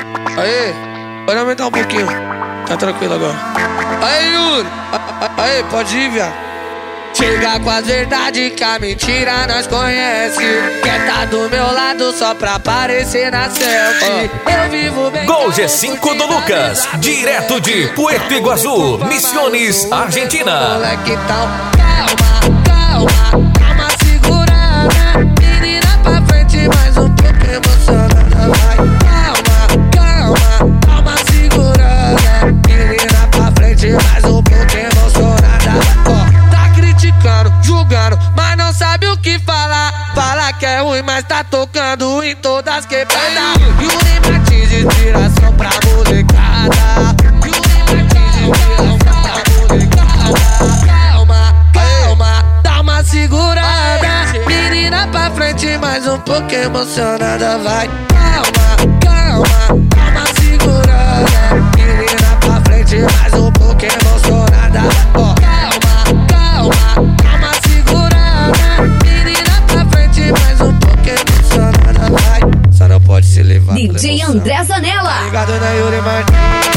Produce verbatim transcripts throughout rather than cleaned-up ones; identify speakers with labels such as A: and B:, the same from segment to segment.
A: Aê, pode aumentar um pouquinho. Tá tranquilo agora. Aê, Yuri. Aê, pode ir, viado. Chega com as verdades que a mentira nós conhece. Quer tá do meu lado só pra aparecer na selfie. Eu vivo bem.
B: Gol G cinco do Lucas, direto de Puerto Iguaçu, Misiones, Argentina.
A: Moleque tal, calma, calma, calma, segurada. Menina pra frente, mais um pouco emocionada. Vai, calma, calma, calma, segurada. Menina pra frente, mais um pouco emocionada. Ó, tá criticando, julgando, mas não sabe o que falar. Fala que é ruim, mas tá tocando em todas quebradas. Yuri Martins, inspiração pra molecada. Yuri Martins, inspiração pra molecada. Calma, calma, dá uma segurada. Menina pra frente, mais um pouco emocionada. Vai, calma, calma, dá uma segurada. Menina pra frente, mais um pouco emocionada. Ó, calma, calma, dá uma segurada. Menina pra frente, mais um pouco emocionada. Vai, só não pode se levar
C: D J André Zanella.
A: Tá ligado na Yuri Martins?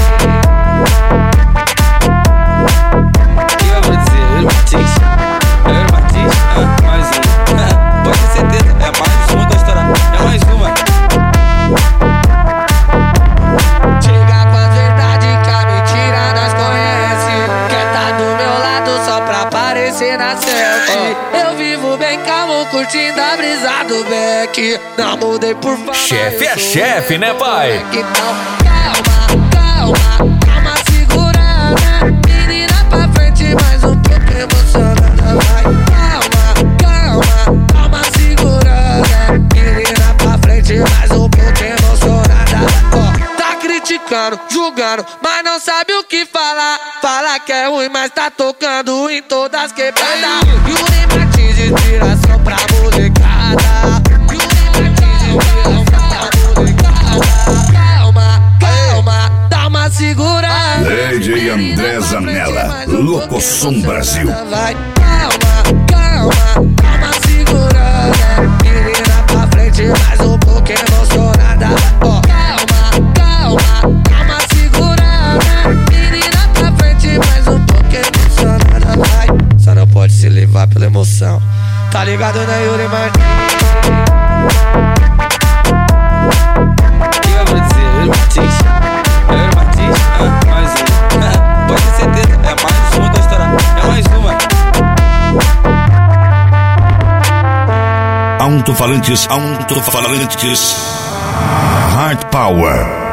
D: E eu vou dizer, Yuri Martins, Yuri Martins, ah, mais um. Pode ter certeza, é mais uma da história, é mais uma.
A: Chega com as verdades que a mentira nós conhece. Quer tá do meu lado só pra aparecer na selfie. Eu vivo bem calmo, curtindo a brisa do Beck. Não mudei por fama.
B: Chefe é chefe, né, pai?
A: Então, calma, calma, calma, segurada. Menina pra frente, mais um pouco emocionada. Vai, calma, calma, calma, segurada. Menina pra frente, mais um pouco emocionada. Ó, tá criticando, julgando, mas não sabe o que falar. Fala que é ruim, mas tá tocando em todas quebradas. Yuri Martins, inspiração pra molecada. Yuri Martins, inspiração pra molecada. Calma, calma, dá uma segurada.
E: D J André Zanella, Louco Som Brasil.
A: Vai, calma, calma, dá uma segurada. Menina pra frente, mais um pouco emocionada. Ó, calma, calma, dá uma segurada. Menina pra frente, mais um pouco emocionada. Vai, só não pode se levar pela emoção. Tá ligado na Yuri Martins?
D: E eu vou dizer, Yuri Martins, Yuri Martins, ah, mais um. Pode ter certeza, é mais uma da história, é mais uma.
E: Alto-falantes, alto-falantes. Hard Power.